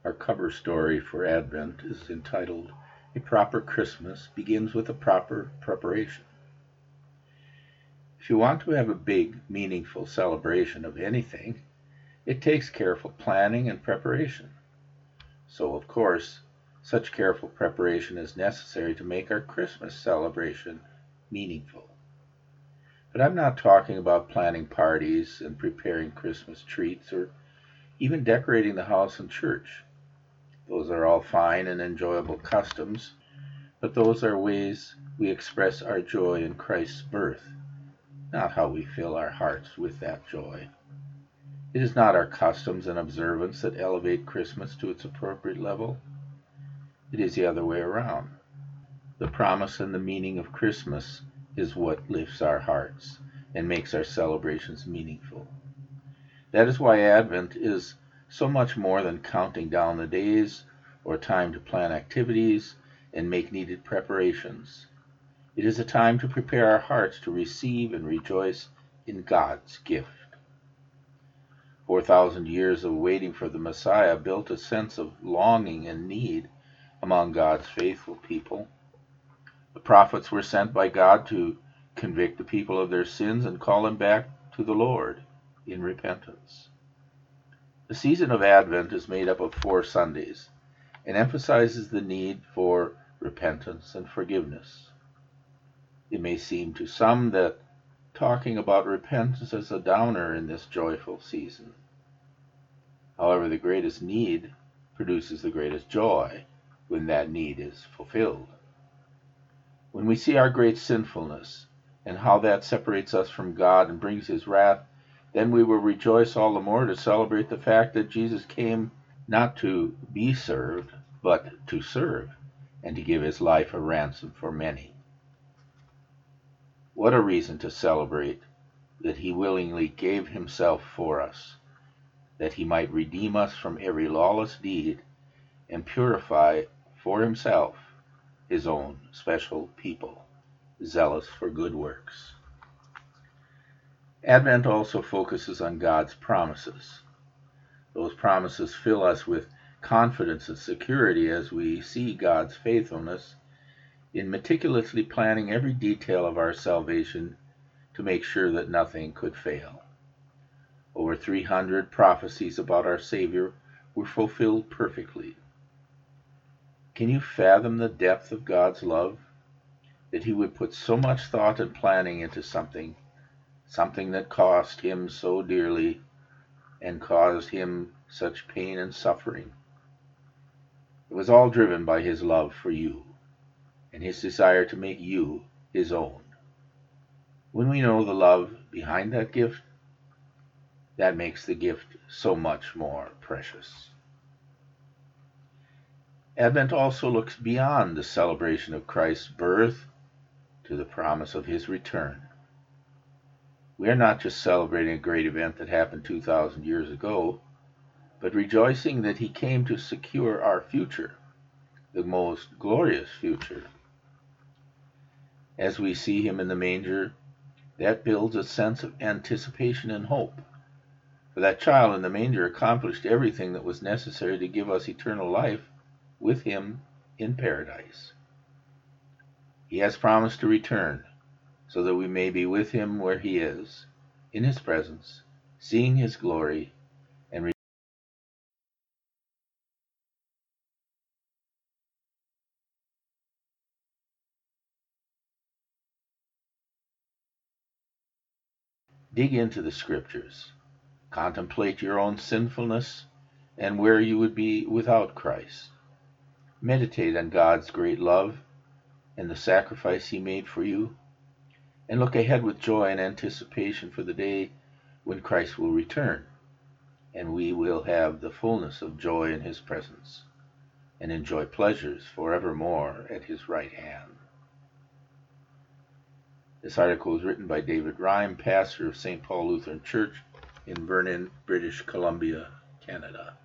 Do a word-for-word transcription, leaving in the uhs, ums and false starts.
Our cover story for Advent is entitled, "A Proper Christmas Begins with a Proper Preparation." If you want to have a big, meaningful celebration of anything, it takes careful planning and preparation. So, of course, such careful preparation is necessary to make our Christmas celebration meaningful. But I'm not talking about planning parties and preparing Christmas treats or even decorating the house and church. Those are all fine and enjoyable customs, but those are ways we express our joy in Christ's birth, not how we fill our hearts with that joy. It is not our customs and observance that elevate Christmas to its appropriate level. It is the other way around. The promise and the meaning of Christmas is what lifts our hearts and makes our celebrations meaningful. That is why Advent is so much more than counting down the days or time to plan activities and make needed preparations. It is a time to prepare our hearts to receive and rejoice in God's gift. Four thousand years of waiting for the Messiah built a sense of longing and need among God's faithful people. The prophets were sent by God to convict the people of their sins and call them back to the Lord in repentance. The season of Advent is made up of four Sundays and emphasizes the need for repentance and forgiveness. It may seem to some that talking about repentance is a downer in this joyful season. However, the greatest need produces the greatest joy when that need is fulfilled. When we see our great sinfulness and how that separates us from God and brings His wrath, then we will rejoice all the more to celebrate the fact that Jesus came not to be served, but to serve, and to give His life a ransom for many. What a reason to celebrate that He willingly gave Himself for us, that He might redeem us from every lawless deed and purify for Himself His own special people, zealous for good works. Advent also focuses on God's promises. Those promises fill us with confidence and security as we see God's faithfulness in meticulously planning every detail of our salvation to make sure that nothing could fail. Over three hundred prophecies about our Savior were fulfilled perfectly. Can you fathom the depth of God's love? That He would put so much thought and planning into something, something that cost Him so dearly and caused Him such pain and suffering. It was all driven by His love for you and His desire to make you His own. When we know the love behind that gift, that makes the gift so much more precious. Advent also looks beyond the celebration of Christ's birth to the promise of His return. We are not just celebrating a great event that happened two thousand years ago, but rejoicing that He came to secure our future, the most glorious future. As we see Him in the manger, that builds a sense of anticipation and hope. For that child in the manger accomplished everything that was necessary to give us eternal life with Him in paradise. He has promised to return so that we may be with Him where He is, in His presence, seeing His glory, and re- dig into the Scriptures. Contemplate your own sinfulness and where you would be without Christ. Meditate on God's great love and the sacrifice He made for you, and look ahead with joy and anticipation for the day when Christ will return, and we will have the fullness of joy in His presence, and enjoy pleasures forevermore at His right hand. This article was written by David Rhyme, pastor of Saint Paul Lutheran Church in Vernon, British Columbia, Canada.